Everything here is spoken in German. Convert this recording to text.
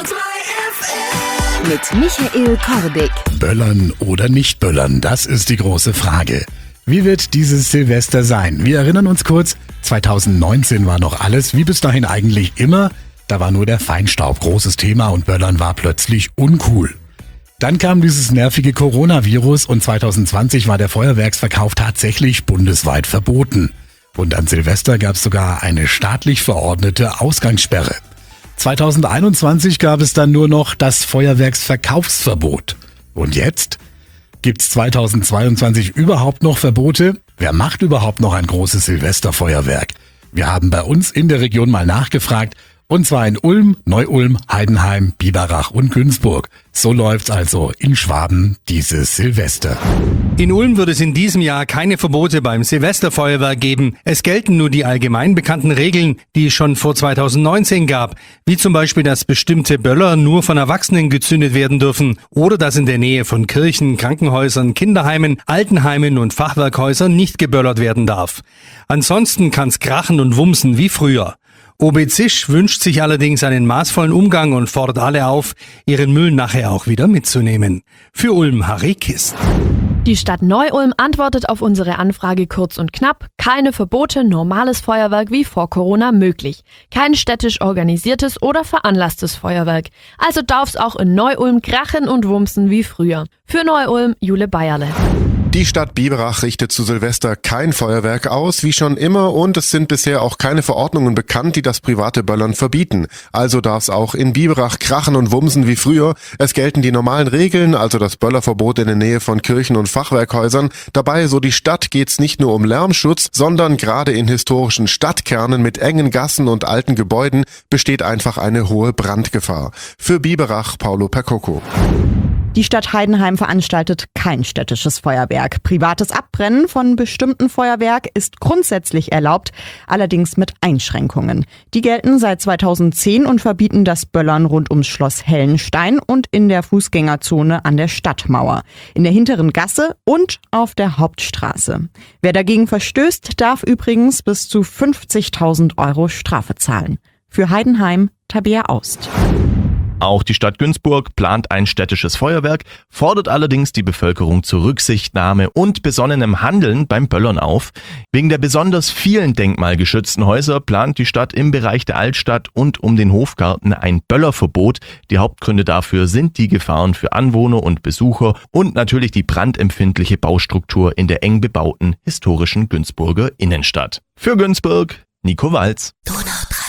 Mit Michael Kordick. Böllern oder nicht böllern, das ist die große Frage. Wie wird dieses Silvester sein? Wir erinnern uns kurz, 2019 war noch alles wie bis dahin eigentlich immer. Da war nur der Feinstaub großes Thema und Böllern war plötzlich uncool. Dann kam dieses nervige Coronavirus und 2020 war der Feuerwerksverkauf tatsächlich bundesweit verboten. Und an Silvester gab es sogar eine staatlich verordnete Ausgangssperre. 2021 gab es dann nur noch das Feuerwerksverkaufsverbot. Und jetzt? Gibt's 2022 überhaupt noch Verbote? Wer macht überhaupt noch ein großes Silvesterfeuerwerk? Wir haben bei uns in der Region mal nachgefragt, und zwar in Ulm, Neu-Ulm, Heidenheim, Biberach und Günzburg. So läuft's also in Schwaben dieses Silvester. In Ulm wird es in diesem Jahr keine Verbote beim Silvesterfeuerwerk geben. Es gelten nur die allgemein bekannten Regeln, die es schon vor 2019 gab. Wie zum Beispiel, dass bestimmte Böller nur von Erwachsenen gezündet werden dürfen oder dass in der Nähe von Kirchen, Krankenhäusern, Kinderheimen, Altenheimen und Fachwerkhäusern nicht geböllert werden darf. Ansonsten kann's krachen und wumsen wie früher. OB Zisch wünscht sich allerdings einen maßvollen Umgang und fordert alle auf, ihren Müll nachher auch wieder mitzunehmen. Für Ulm Harry Kist. Die Stadt Neu-Ulm antwortet auf unsere Anfrage kurz und knapp: keine Verbote, normales Feuerwerk wie vor Corona möglich. Kein städtisch organisiertes oder veranlasstes Feuerwerk. Also darf's auch in Neu-Ulm krachen und wumsen wie früher. Für Neu-Ulm Jule Bayerle. Die Stadt Biberach richtet zu Silvester kein Feuerwerk aus, wie schon immer, und es sind bisher auch keine Verordnungen bekannt, die das private Böllern verbieten. Also darf es auch in Biberach krachen und wumsen wie früher. Es gelten die normalen Regeln, also das Böllerverbot in der Nähe von Kirchen und Fachwerkhäusern. Dabei, so die Stadt, geht's nicht nur um Lärmschutz, sondern gerade in historischen Stadtkernen mit engen Gassen und alten Gebäuden besteht einfach eine hohe Brandgefahr. Für Biberach Paulo Percoco. Die Stadt Heidenheim veranstaltet kein städtisches Feuerwerk. Privates Abbrennen von bestimmten Feuerwerk ist grundsätzlich erlaubt, allerdings mit Einschränkungen. Die gelten seit 2010 und verbieten das Böllern rund ums Schloss Hellenstein und in der Fußgängerzone an der Stadtmauer, in der hinteren Gasse und auf der Hauptstraße. Wer dagegen verstößt, darf übrigens bis zu 50.000 € Strafe zahlen. Für Heidenheim Tabea Aust. Auch die Stadt Günzburg plant ein städtisches Feuerwerk, fordert allerdings die Bevölkerung zur Rücksichtnahme und besonnenem Handeln beim Böllern auf. Wegen der besonders vielen denkmalgeschützten Häuser plant die Stadt im Bereich der Altstadt und um den Hofgarten ein Böllerverbot. Die Hauptgründe dafür sind die Gefahren für Anwohner und Besucher und natürlich die brandempfindliche Baustruktur in der eng bebauten historischen Günzburger Innenstadt. Für Günzburg, Nico Walz. Donau 3.